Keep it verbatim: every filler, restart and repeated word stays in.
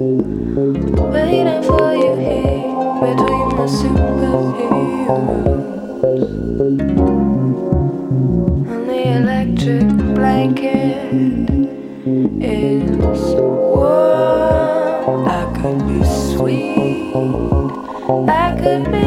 waiting for you here between the superheroes and the electric blanket is warm. I could be sweet, I could be